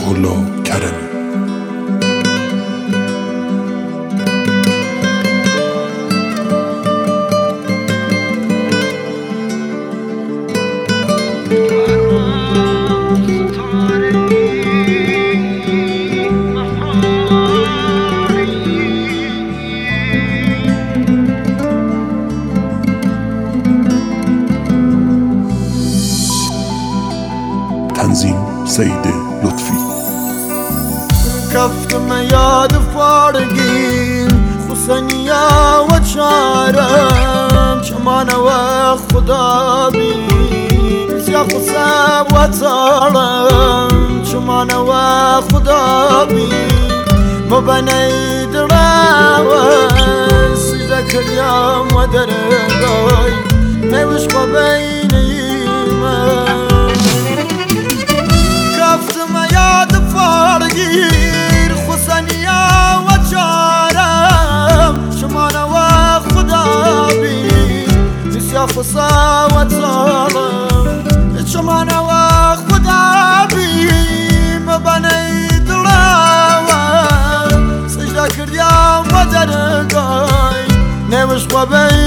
الله کرمی. تنظیم سید لطفی. كفتم ياد فارقين خسنيا وشارم شمانا وخدا بي يا خساب وطارم شمانا وخدا بي مبني دراوس ذكر يوم ودرقاي نوش بيني فارقين خسنيا وشارم شمانا وخدا بي نسيا خسا وطارم شمانا وخدا بي مبني دراوة سجدة كريام ودرقاي نوش بين